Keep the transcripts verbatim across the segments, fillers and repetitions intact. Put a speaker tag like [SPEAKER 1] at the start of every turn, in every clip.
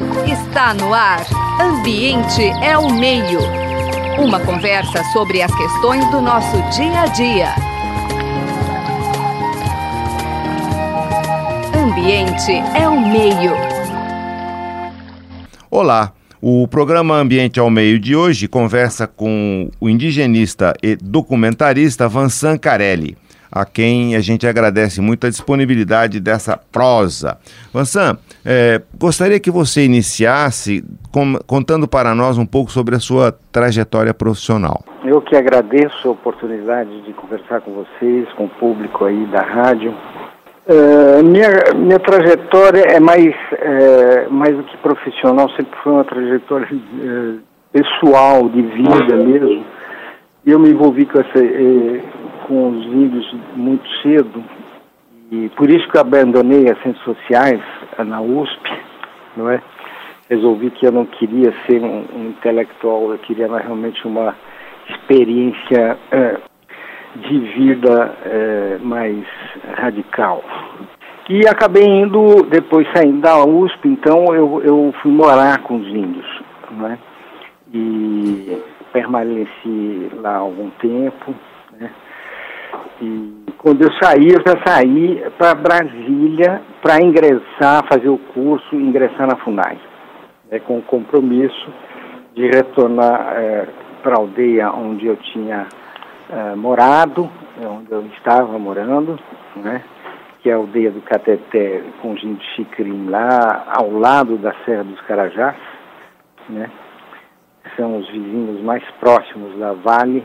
[SPEAKER 1] Está no ar. Ambiente é o meio. Uma conversa sobre as questões do nosso dia a dia. Ambiente é o meio.
[SPEAKER 2] Olá, o programa Ambiente ao Meio de hoje conversa com o indigenista e documentarista Vansan Carelli, a quem a gente agradece muito a disponibilidade dessa prosa. Vansan, é, gostaria que você iniciasse com, contando para nós um pouco sobre a sua trajetória profissional.
[SPEAKER 3] Eu que agradeço a oportunidade de conversar com vocês, com o público aí da rádio. Uh, minha, minha trajetória é mais, é, mais do que profissional, sempre foi uma trajetória é, pessoal, de vida mesmo. E eu me envolvi com, essa, é, com os índios muito cedo, e por isso que eu abandonei as ciências sociais na U S P, não é? Resolvi que eu não queria ser um, um intelectual, eu queria mais realmente uma experiência é, de vida é, mais radical. E acabei indo, depois saindo da U S P, então eu, eu fui morar com os índios, não é? E permaneci lá algum tempo, né? E quando eu saí, eu já saí para Brasília para ingressar, fazer o curso, ingressar na FUNAI, né, com o compromisso de retornar é, para a aldeia onde eu tinha é, morado, onde eu estava morando, né, que é a aldeia do Cateté, com os índios Xicrim, lá ao lado da Serra dos Carajás, né, são os vizinhos mais próximos da Vale.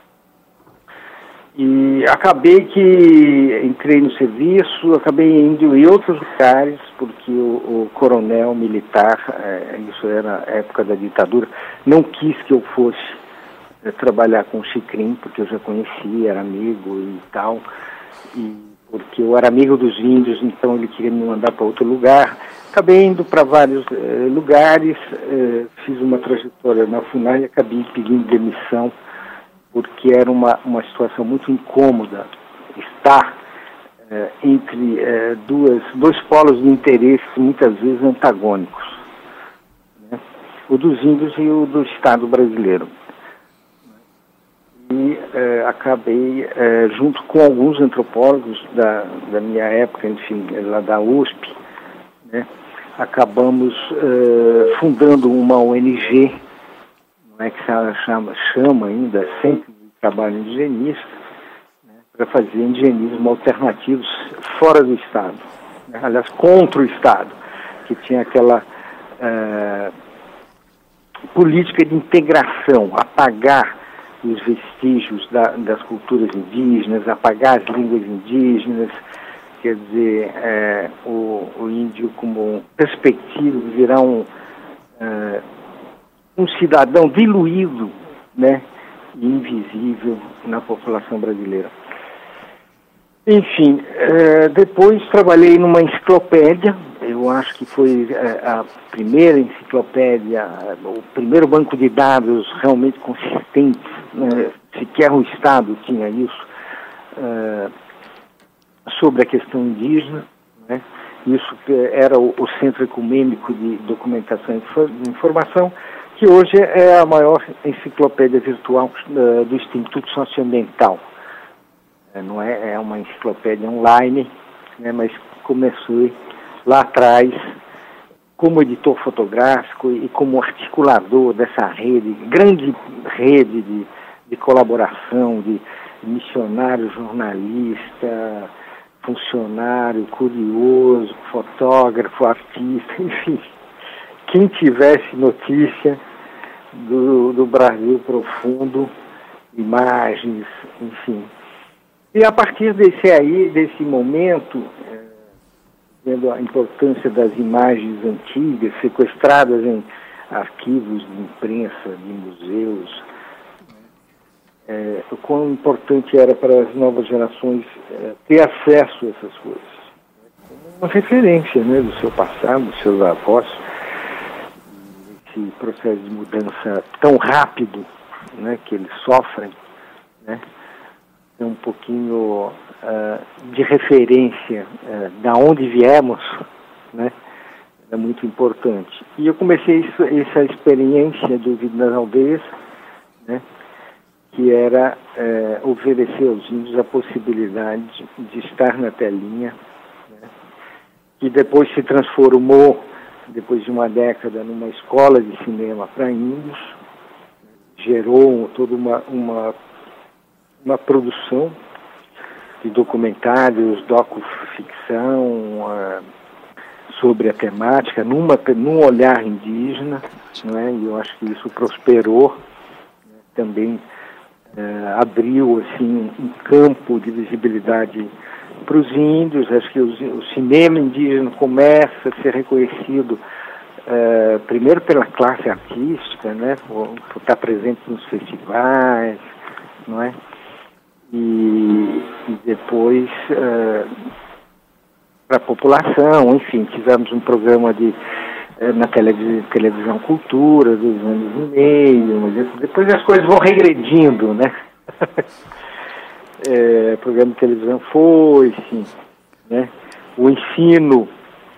[SPEAKER 3] E acabei que entrei no serviço, acabei indo em outros lugares, porque o, o coronel militar, é, isso era a época da ditadura, não quis que eu fosse é, trabalhar com o Xicrim, porque eu já conhecia, era amigo e tal, e porque eu era amigo dos índios, então ele queria me mandar para outro lugar. Acabei indo para vários eh, lugares, eh, fiz uma trajetória na FUNAI e acabei pedindo demissão, porque era uma, uma situação muito incômoda estar eh, entre eh, duas, dois polos de interesse muitas vezes antagônicos, né? O dos índios e o do Estado brasileiro. E eh, acabei, eh, junto com alguns antropólogos da, da minha época, enfim, lá da U S P, né, acabamos eh, fundando uma O N G, não é que se chama, chama ainda, Centro de Trabalho Indigenista, né, para fazer indigenismo alternativos fora do Estado, né, aliás, contra o Estado, que tinha aquela eh, política de integração, apagar os vestígios da, das culturas indígenas, apagar as línguas indígenas, quer dizer, é, o, o índio como perspectiva de virar um, é, um cidadão diluído, né, e invisível na população brasileira. Enfim, é, depois trabalhei numa enciclopédia, eu acho que foi é, a primeira enciclopédia, o primeiro banco de dados realmente consistente, né, sequer o Estado tinha isso, é, sobre a questão indígena, né? Isso era o, o Centro Ecumênico de Documentação e Informação, que hoje é a maior enciclopédia virtual uh, do Instituto Socioambiental. É, não é, é uma enciclopédia online, né, mas comecei lá atrás como editor fotográfico e como articulador dessa rede, grande rede de, de colaboração, de missionário, jornalista, funcionário, curioso, fotógrafo, artista, enfim, quem tivesse notícia do, do Brasil profundo, imagens, enfim. E a partir desse aí, desse momento, é, vendo a importância das imagens antigas, sequestradas em arquivos de imprensa, de museus, É, o quão importante era para as novas gerações é, ter acesso a essas coisas. Uma referência, né, do seu passado, dos seus avós, esse processo de mudança tão rápido, né, que eles sofrem, né, é um pouquinho uh, de referência uh, da onde viemos, né, é muito importante. E eu comecei isso, essa experiência do Vídeo nas Aldeias, né, que era é, oferecer aos índios a possibilidade de, de estar na telinha, né, que depois se transformou, depois de uma década, numa escola de cinema para índios, gerou toda uma, uma, uma produção de documentários, docuficção, uh, sobre a temática, numa, num olhar indígena, né? E eu acho que isso prosperou, né? Também uh, abriu assim, um campo de visibilidade para os índios. Acho que os, o cinema indígena começa a ser reconhecido uh, primeiro pela classe artística, né? Por, por estar presente nos festivais, não é? E, e depois uh, para a população, enfim, tivemos um programa de, uh, na televis televisão Cultura, dos anos e meio, mas depois as coisas vão regredindo, né? é, o programa de televisão foi, sim, né? O ensino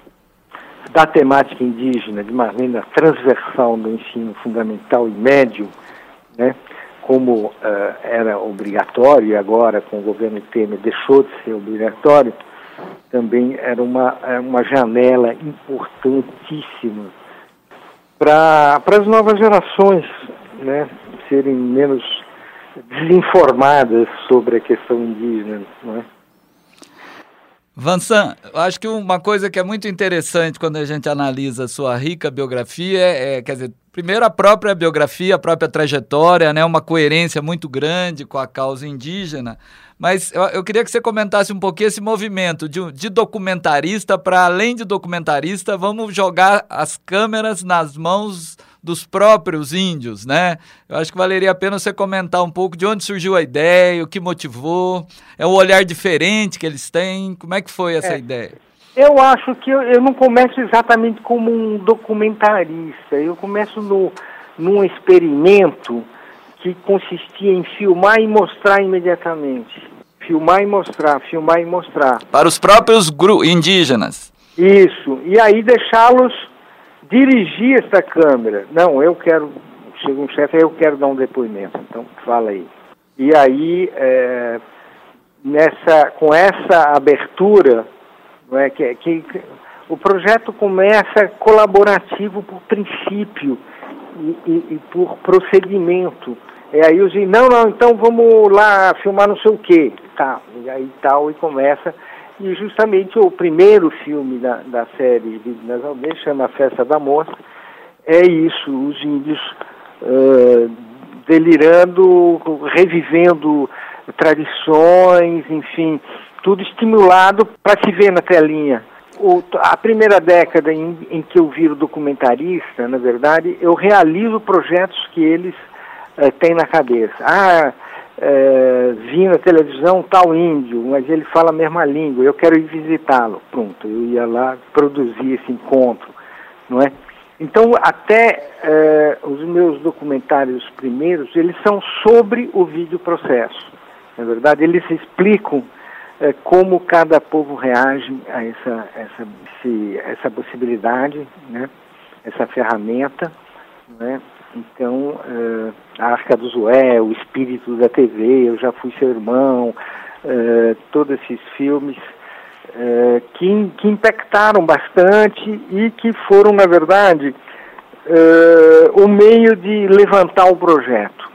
[SPEAKER 3] da temática indígena de maneira transversal no ensino fundamental e médio, né? Como uh, era obrigatório, e agora com o governo Temer deixou de ser obrigatório, também era uma, uma janela importantíssima para as novas gerações, né, serem menos desinformadas sobre a questão indígena, não é?
[SPEAKER 4] Vansan, acho que uma coisa que é muito interessante quando a gente analisa a sua rica biografia é, é, quer dizer, primeiro a própria biografia, a própria trajetória, né, uma coerência muito grande com a causa indígena, mas eu, eu queria que você comentasse um pouquinho esse movimento de, de documentarista para além de documentarista, vamos jogar as câmeras nas mãos dos próprios índios, né? Eu acho que valeria a pena você comentar um pouco de onde surgiu a ideia, o que motivou, é um olhar diferente que eles têm, como é que foi essa é, ideia?
[SPEAKER 3] Eu acho que eu, eu não começo exatamente como um documentarista, eu começo no, num experimento que consistia em filmar e mostrar imediatamente. Filmar e mostrar, filmar e mostrar.
[SPEAKER 4] Para os próprios indígenas.
[SPEAKER 3] Isso, e aí deixá-los dirigir essa câmera. Não, eu quero, chega um chefe, eu quero dar um depoimento, então fala aí. E aí, é, nessa, com essa abertura, não é, que, que, que o projeto começa colaborativo por princípio e, e, e por procedimento. E aí eu digo, não, não, então vamos lá filmar não sei o quê. Tá, e aí tal, e começa. E justamente o primeiro filme da, da série Vídeo nas Aldeias, chama A Festa da Moça, é isso, os índios uh, delirando, revivendo tradições, enfim, tudo estimulado para se ver na telinha. O, a primeira década em, em que eu viro documentarista, na verdade, eu realizo projetos que eles uh, têm na cabeça. Ah, É, vi na televisão tal índio, mas ele fala a mesma língua, eu quero ir visitá-lo. Pronto, eu ia lá produzir esse encontro, não é? Então, até é, os meus documentários primeiros, eles são sobre o videoprocesso. Na verdade, eles explicam é, como cada povo reage a essa, essa, esse, essa possibilidade, né? Essa ferramenta, não é? Então, uh, a Arca do Zoé, o Espírito da T V, Eu Já Fui Seu Irmão, uh, todos esses filmes uh, que, que impactaram bastante e que foram, na verdade, uh, o meio de levantar o projeto.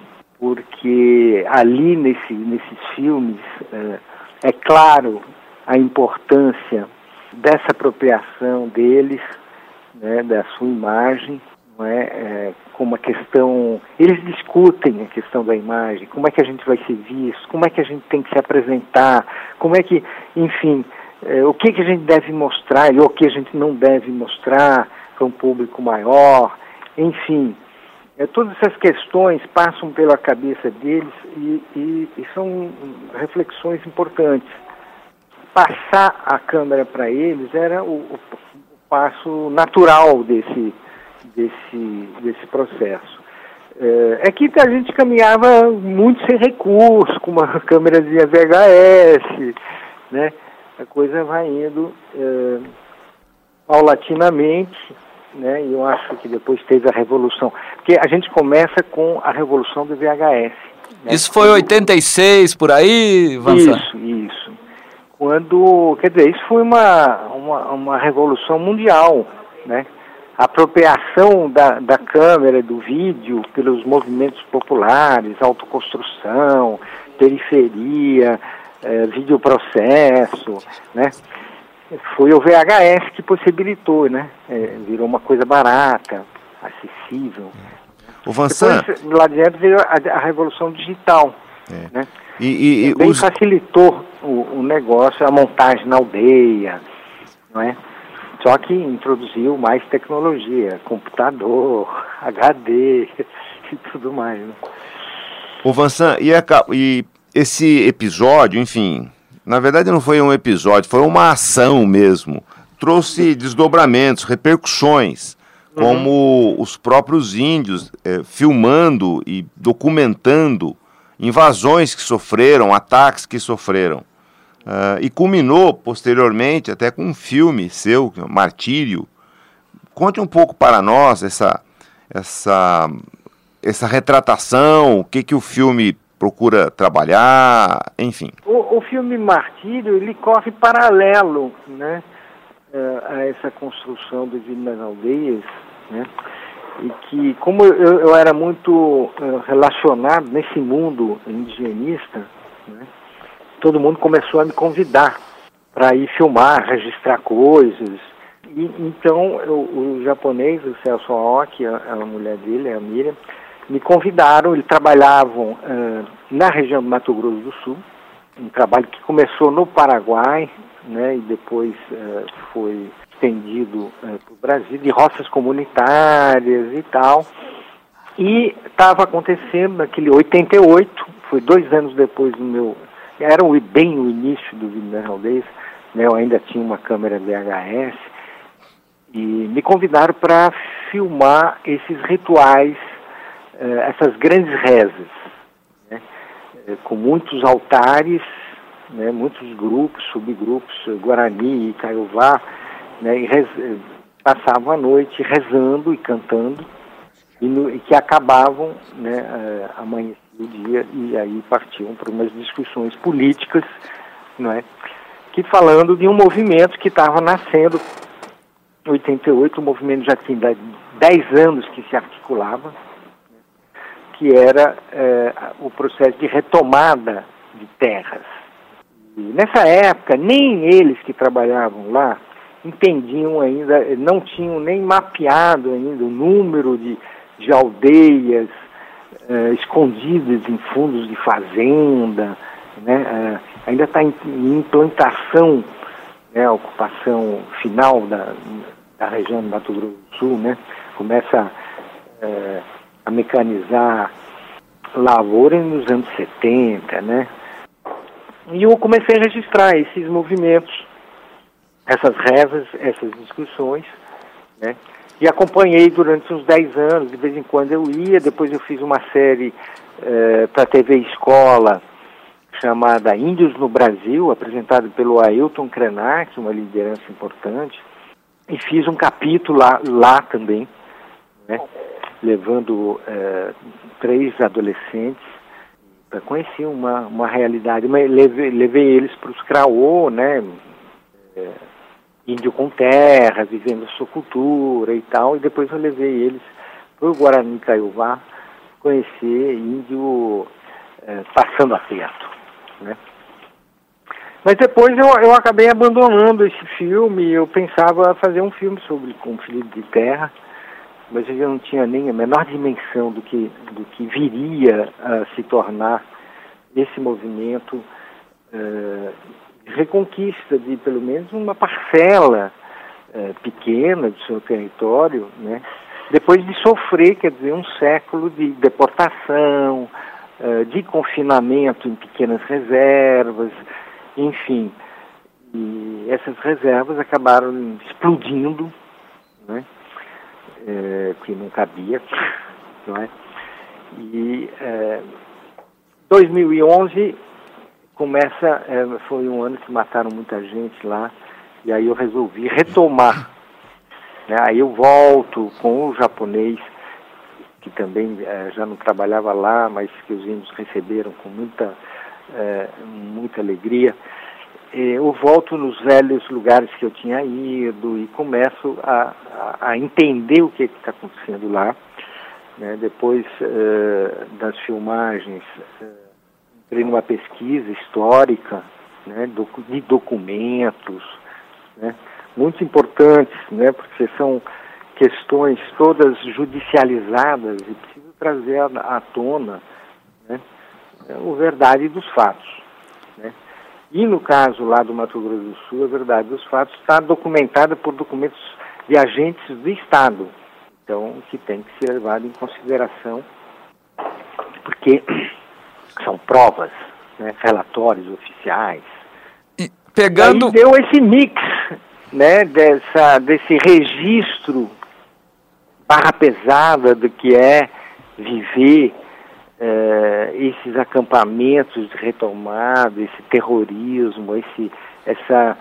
[SPEAKER 3] Porque ali, nesse, nesses filmes, uh, é claro a importância dessa apropriação deles, né, da sua imagem, não é, é, como a questão, eles discutem a questão da imagem, como é que a gente vai ser visto, como é que a gente tem que se apresentar, como é que, enfim, é, o que, que a gente deve mostrar e o que a gente não deve mostrar para um público maior, enfim, é, todas essas questões passam pela cabeça deles e, e, e são reflexões importantes. Passar a câmera para eles era o, o, o passo natural desse Desse, desse processo. É, é que a gente caminhava muito sem recurso, com uma câmerazinha V H S, né? A coisa vai indo. É, paulatinamente, né? E eu acho que depois teve a revolução, porque a gente começa com a revolução do V H S. Né?
[SPEAKER 4] Isso foi em oitenta e seis, por aí, Vansan?
[SPEAKER 3] Isso, isso. Quando, quer dizer, isso foi uma, uma, uma revolução mundial, né? A apropriação da, da câmera, do vídeo, pelos movimentos populares, autoconstrução, periferia, eh, videoprocesso, né? Foi o V H S que possibilitou, né? É, virou uma coisa barata, acessível.
[SPEAKER 2] O Vansan...
[SPEAKER 3] Depois, lá adiante, veio a, a revolução digital,
[SPEAKER 2] é.
[SPEAKER 3] né?
[SPEAKER 2] E, e, e
[SPEAKER 3] Bem
[SPEAKER 2] os...
[SPEAKER 3] facilitou o, o negócio, a montagem na aldeia, não é? Só que introduziu mais tecnologia, computador, H D e tudo mais, né?
[SPEAKER 2] O Vansan, e, a, e esse episódio, enfim, na verdade não foi um episódio, foi uma ação mesmo. Trouxe desdobramentos, repercussões, uhum. como os próprios índios eh, filmando e documentando invasões que sofreram, ataques que sofreram. Uh, e culminou posteriormente até com um filme seu, Martírio. Conte um pouco para nós essa, essa, essa retratação, o que, que o filme procura trabalhar, enfim.
[SPEAKER 3] O, o filme Martírio, ele corre paralelo, né, a essa construção do Vida nas Aldeias, né, e que, como eu, eu era muito uh, relacionado nesse mundo indigenista, né, todo mundo começou a me convidar para ir filmar, registrar coisas. E, então, eu, o japonês, o Celso Aoki, a, a mulher dele, a Miriam, me convidaram. Eles trabalhavam uh, na região do Mato Grosso do Sul, um trabalho que começou no Paraguai, né, e depois uh, foi estendido uh, para o Brasil, de roças comunitárias e tal. E estava acontecendo naquele oitenta e oito, foi dois anos depois do meu... Era bem o início do Vida nas Aldeias, né? Eu ainda tinha uma câmera V H S, e me convidaram para filmar esses rituais, uh, essas grandes rezas, né? uh, com muitos altares, né? Muitos grupos, subgrupos, Guarani e Caiová, né? E rez... passavam a noite rezando e cantando, e, no... e que acabavam, né, uh, amanhã do dia, e aí partiam para umas discussões políticas, não é? Que falando de um movimento que estava nascendo em oitenta e oito, o movimento já tinha dez anos que se articulava, que era é, o processo de retomada de terras. E nessa época, nem eles que trabalhavam lá entendiam ainda, não tinham nem mapeado ainda o número de, de aldeias Uh, escondidas em fundos de fazenda, né? Uh, ainda está em, em implantação, né? A ocupação final da, da região do Mato Grosso do Sul, né? Começa uh, a mecanizar lavoura nos anos setenta, né? E eu comecei a registrar esses movimentos, essas rezas, essas discussões, né? E acompanhei durante uns dez anos, de vez em quando eu ia. Depois eu fiz uma série eh, para a T V Escola, chamada Índios no Brasil, apresentada pelo Ailton Krenak, uma liderança importante. E fiz um capítulo lá, lá também, né, levando eh, três adolescentes para conhecer uma, uma realidade. Mas levei, levei eles para os Craô, né, eh, índio com terra, vivendo a sua cultura e tal, e depois eu levei eles para o Guarani Caiová conhecer índio é, passando aperto, né? Mas depois eu, eu acabei abandonando esse filme. Eu pensava fazer um filme sobre conflito de terra, mas eu não tinha nem a menor dimensão do que, do que viria a se tornar esse movimento uh, reconquista de pelo menos uma parcela uh, pequena do seu território, né? Depois de sofrer, quer dizer, um século de deportação, uh, de confinamento em pequenas reservas, enfim. E essas reservas acabaram explodindo, né? É, que não cabia, não é? E é, dois mil e onze começa, é, foi um ano que mataram muita gente lá, e aí eu resolvi retomar né? Aí eu volto com o japonês, que também eh, já não trabalhava lá, mas que os índios receberam com muita, eh, muita alegria. Eu volto nos velhos lugares que eu tinha ido e começo a, a, a entender o que está acontecendo lá, né? Depois uh, das filmagens, uh, entrei numa pesquisa histórica, né? Do, de documentos, né? Muito importantes, né? Porque são questões todas judicializadas e preciso trazer à, à tona, né? A verdade dos fatos, né? E no caso lá do Mato Grosso do Sul, a verdade dos fatos está documentada por documentos de agentes do Estado. Então, que tem que ser levado em consideração, porque são provas, né, relatórios oficiais.
[SPEAKER 4] E pegando...
[SPEAKER 3] Aí deu esse mix, né, dessa, desse registro barra pesada do que é viver Uh, esses acampamentos de retomada, esse terrorismo, esse, essa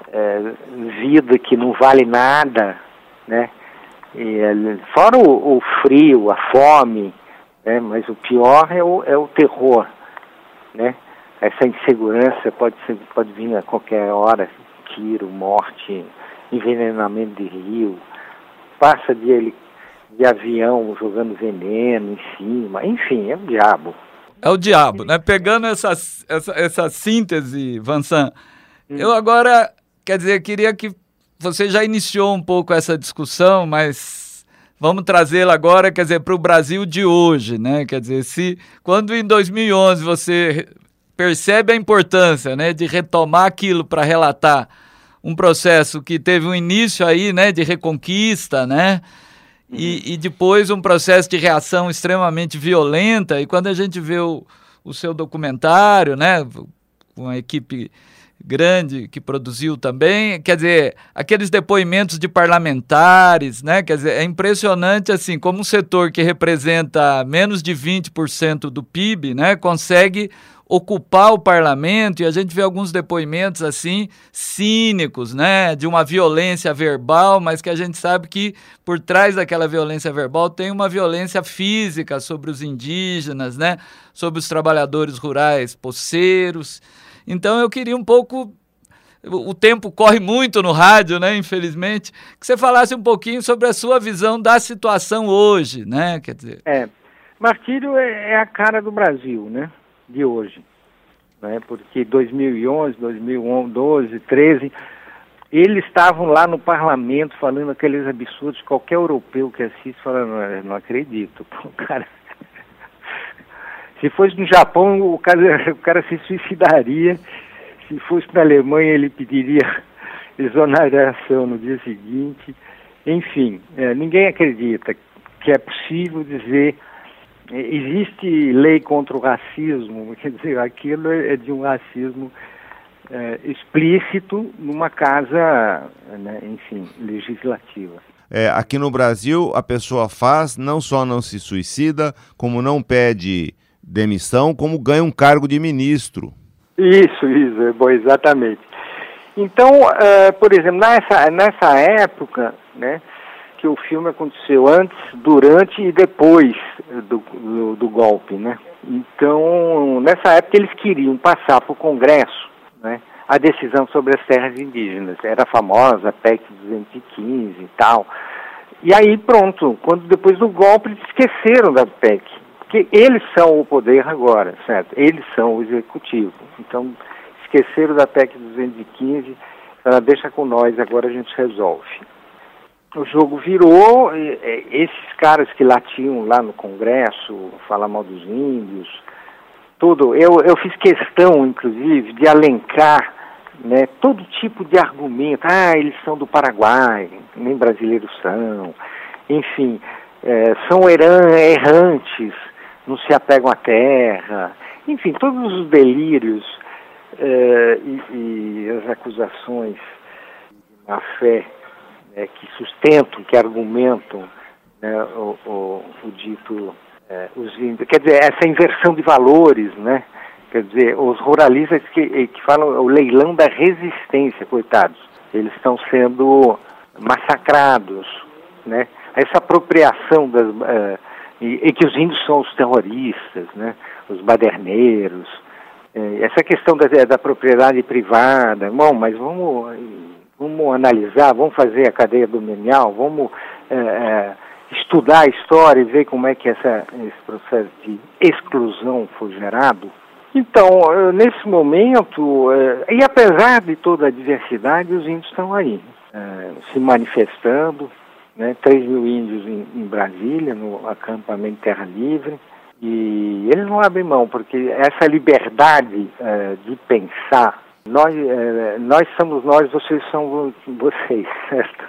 [SPEAKER 3] uh, vida que não vale nada, né? E, fora o, o frio, a fome, né? Mas o pior é o, é o terror, né? Essa insegurança pode, ser, pode vir a qualquer hora, tiro, morte, envenenamento de rio, passa de ele de avião jogando veneno em cima, enfim, é o diabo.
[SPEAKER 4] É o diabo, né? Pegando essa, essa, essa síntese, Vincent, hum. eu agora, quer dizer, queria que você já iniciou um pouco essa discussão, mas vamos trazê-la agora, quer dizer, para o Brasil de hoje, né? Quer dizer, se quando em dois mil e onze você percebe a importância, né, de retomar aquilo para relatar um processo que teve um início aí, né, de reconquista, né? E, e depois um processo de reação extremamente violenta, e quando a gente vê o, o seu documentário, né, com a equipe grande que produziu também, quer dizer, aqueles depoimentos de parlamentares, né, quer dizer, é impressionante assim, como um setor que representa menos de vinte por cento do P I B, né, consegue ocupar o parlamento, e a gente vê alguns depoimentos assim, cínicos, né, de uma violência verbal, mas que a gente sabe que por trás daquela violência verbal tem uma violência física sobre os indígenas, né, sobre os trabalhadores rurais poceiros. Então eu queria um pouco, o tempo corre muito no rádio, né, infelizmente, que você falasse um pouquinho sobre a sua visão da situação hoje, né, quer dizer...
[SPEAKER 3] É, martírio é a cara do Brasil, né, de hoje, né? Porque dois mil e onze, dois mil e doze, treze, eles estavam lá no parlamento falando aqueles absurdos, qualquer europeu que assiste fala, não, não acredito, pô, cara, se fosse no Japão o cara, o cara se suicidaria, se fosse na Alemanha ele pediria exoneração no dia seguinte, enfim, é, ninguém acredita que é possível dizer... Existe lei contra o racismo, quer dizer, aquilo é de um racismo é, explícito numa casa, né, enfim, legislativa.
[SPEAKER 2] É, aqui no Brasil, a pessoa faz, não só não se suicida, como não pede demissão, como ganha um cargo de ministro.
[SPEAKER 3] Isso, isso, é bom, exatamente. Então, uh, por exemplo, nessa, nessa época, né, que o filme aconteceu antes, durante e depois do, do, do golpe, né? Então, nessa época eles queriam passar para o Congresso, né, a decisão sobre as terras indígenas. Era a famosa P E C duzentos e quinze e tal. E aí, pronto, quando depois do golpe eles esqueceram da P E C, porque eles são o poder agora, certo? Eles são o executivo. Então, esqueceram da P E C duzentos e quinze, ela deixa com nós, agora a gente resolve. O jogo virou, esses caras que latiam lá no Congresso, falar mal dos índios, tudo, eu, eu fiz questão, inclusive, de alencar, né, todo tipo de argumento. Ah, eles são do Paraguai, nem brasileiros são, enfim, é, são errantes, não se apegam à terra, enfim, todos os delírios é, e, e as acusações de má fé, É, que sustentam, que argumentam, né, o, o, o dito, é, os índios, quer dizer, essa inversão de valores, né, quer dizer, os ruralistas que, que falam o leilão da resistência, coitados, eles estão sendo massacrados, né? Essa apropriação das, uh, e, e que os índios são os terroristas, né? Os baderneiros, uh, essa questão da, da propriedade privada. Bom, mas vamos, vamos analisar, vamos fazer a cadeia dominial, vamos uh, uh, estudar a história e ver como é que essa, esse processo de exclusão foi gerado. Então, uh, nesse momento, uh, e apesar de toda a diversidade, os índios estão aí, uh, se manifestando, né, três mil índios em, em Brasília, no acampamento Terra Livre, e eles não abrem mão, porque essa liberdade uh, de pensar, nós, uh, nós somos nós, vocês são vocês, certo?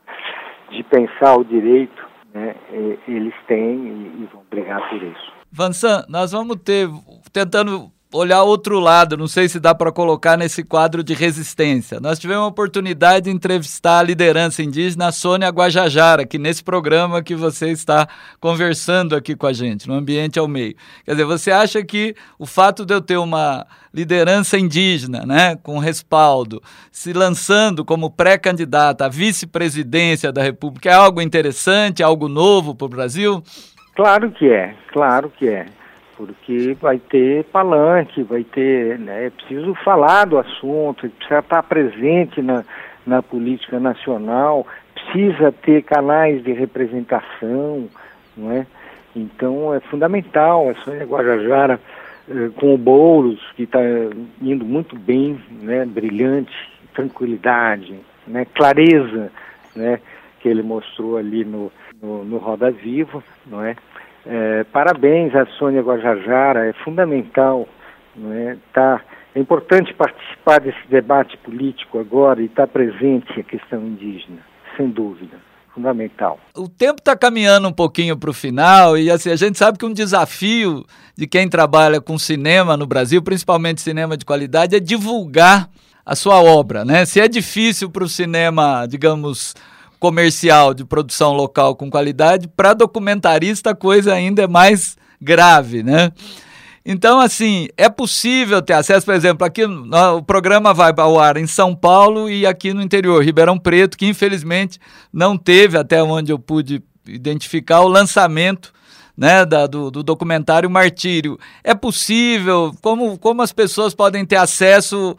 [SPEAKER 3] De pensar o direito, né, eles têm e, e vão brigar por isso.
[SPEAKER 4] Vansan, nós vamos ter, tentando olhar outro lado, não sei se dá para colocar nesse quadro de resistência. Nós tivemos a oportunidade de entrevistar a liderança indígena Sônia Guajajara, aqui nesse programa que você está conversando aqui com a gente, no Ambiente ao Meio. Quer dizer, você acha que o fato de eu ter uma liderança indígena, né, com respaldo, se lançando como pré-candidata à vice-presidência da República é algo interessante, algo novo para o Brasil?
[SPEAKER 3] Claro que é, claro que é. Porque vai ter palanque, vai ter, né, é preciso falar do assunto, precisa estar presente na, na política nacional, precisa ter canais de representação, não é? Então é fundamental, a Sônia Guajajara eh, com o Boulos, que está indo muito bem, né, brilhante, tranquilidade, né, clareza, né, que ele mostrou ali no, no, no Roda Viva, não é? É, parabéns à Sônia Guajajara, é fundamental, não é? Tá, é importante participar desse debate político agora e estar presente a questão indígena, sem dúvida, fundamental.
[SPEAKER 4] O tempo está caminhando um pouquinho para o final e assim, a gente sabe que um desafio de quem trabalha com cinema no Brasil, principalmente cinema de qualidade, é divulgar a sua obra, né? Se é difícil para o cinema, digamos, comercial de produção local com qualidade, para documentarista a coisa ainda é mais grave, né? Então, assim, é possível ter acesso, por exemplo, aqui o programa vai ao ar em São Paulo e aqui no interior, Ribeirão Preto, que infelizmente não teve, até onde eu pude identificar, o lançamento, né, da, do, do documentário Martírio. É possível? Como, como as pessoas podem ter acesso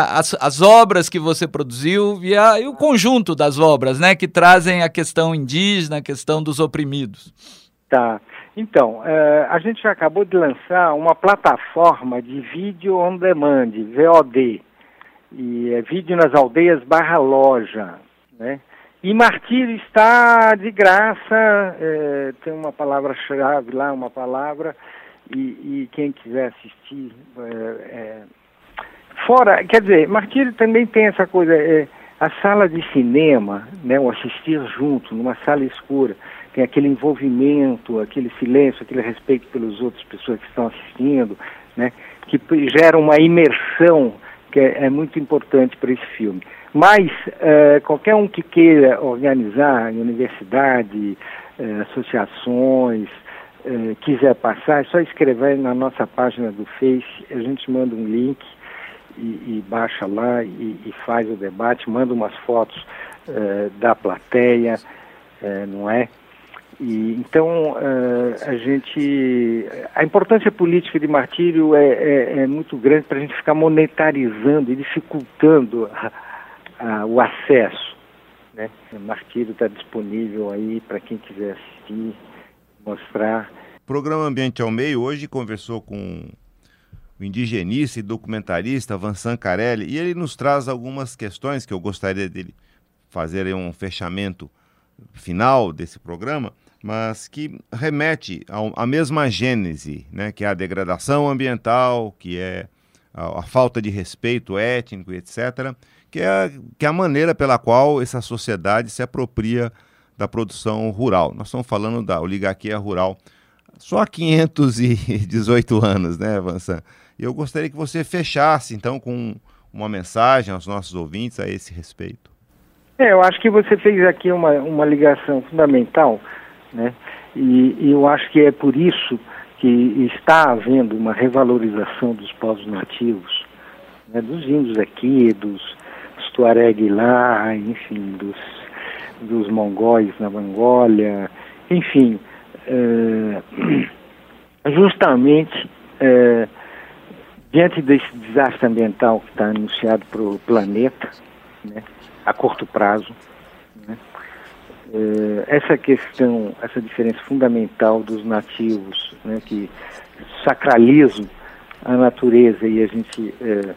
[SPEAKER 4] às obras que você produziu e, a, e o conjunto das obras, né, que trazem a questão indígena, a questão dos oprimidos?
[SPEAKER 3] Tá. Então, uh, a gente acabou de lançar uma plataforma de vídeo on demand, V O D, e é vídeo nas aldeias barra loja, né? E Martírio está de graça, é, tem uma palavra-chave lá, uma palavra, e, e quem quiser assistir, é, é, fora, quer dizer, Martírio também tem essa coisa, é, a sala de cinema, né, o assistir junto, numa sala escura, tem aquele envolvimento, aquele silêncio, aquele respeito pelas outras pessoas que estão assistindo, né, que gera uma imersão que é, é muito importante para esse filme. Mas uh, qualquer um que queira organizar em universidade, uh, associações, uh, quiser passar, é só escrever na nossa página do Face, a gente manda um link e, e baixa lá e, e faz o debate, manda umas fotos uh, da plateia, uh, não é? E, então, uh, a gente... A importância política de Martírio é, é, é muito grande para a gente ficar monetarizando e dificultando a, a, o acesso, né? O Martírio está disponível aí para quem quiser assistir, mostrar.
[SPEAKER 2] O programa Ambiente ao Meio hoje conversou com o indigenista e documentarista Vansan Carelli e ele nos traz algumas questões que eu gostaria dele fazer um fechamento final desse programa, mas que remete à mesma gênese, né, que é a degradação ambiental, que é a, a falta de respeito étnico, etcétera, que é, a, que é a maneira pela qual essa sociedade se apropria da produção rural. Nós estamos falando da oligarquia rural só há quinhentos e dezoito anos, né, Vansan? E eu gostaria que você fechasse, então, com uma mensagem aos nossos ouvintes a esse respeito.
[SPEAKER 3] É, eu acho que você fez aqui uma, uma ligação fundamental, né? E, e eu acho que é por isso que está havendo uma revalorização dos povos nativos, né? Dos índios aqui, dos, dos Tuareg lá, enfim, dos, dos mongóis na Mongólia, enfim, é, justamente é, diante desse desastre ambiental que está anunciado para o planeta, né, a curto prazo, né, é, essa questão, essa diferença fundamental dos nativos, né, que sacralizam a natureza e a gente é,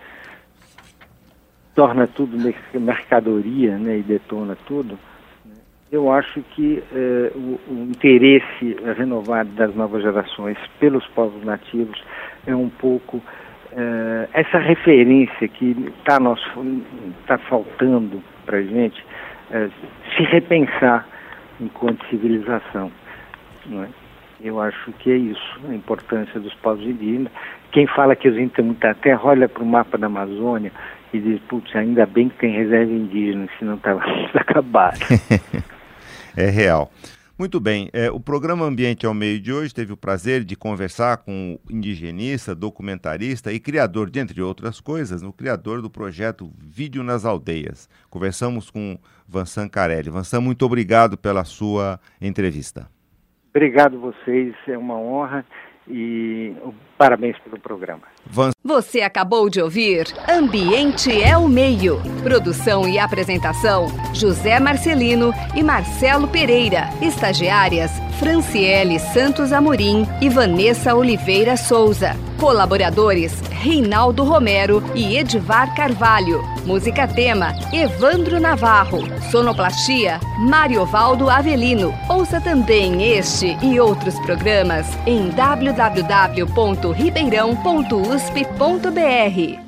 [SPEAKER 3] torna tudo mercadoria, né, e detona tudo, né, eu acho que é, o, o interesse renovado das novas gerações pelos povos nativos é um pouco é, essa referência que está tá faltando para a gente é, se repensar enquanto civilização, não é? Eu acho que é isso, a importância dos povos indígenas. Quem fala que os índios têm muita terra, olha para o mapa da Amazônia e diz, putz, ainda bem que tem reserva indígena, senão estava acabado.
[SPEAKER 2] É real. Muito bem, é, o programa Ambiente ao Meio de hoje teve o prazer de conversar com o indigenista, documentarista e criador, de, entre outras coisas, o criador do projeto Vídeo nas Aldeias. Conversamos com Vincent Carelli. Vincent, muito obrigado pela sua entrevista.
[SPEAKER 3] Obrigado a vocês, é uma honra e parabéns pelo programa.
[SPEAKER 1] Você acabou de ouvir Ambiente é o Meio. Produção e apresentação, José Marcelino e Marcelo Pereira. Estagiárias, Franciele Santos Amorim e Vanessa Oliveira Souza. Colaboradores, Reinaldo Romero e Edivar Carvalho. Música tema, Evandro Navarro. Sonoplastia, Mariovaldo Avelino. Ouça também este e outros programas em w w w ponto ribeirão ponto u s p ponto b r.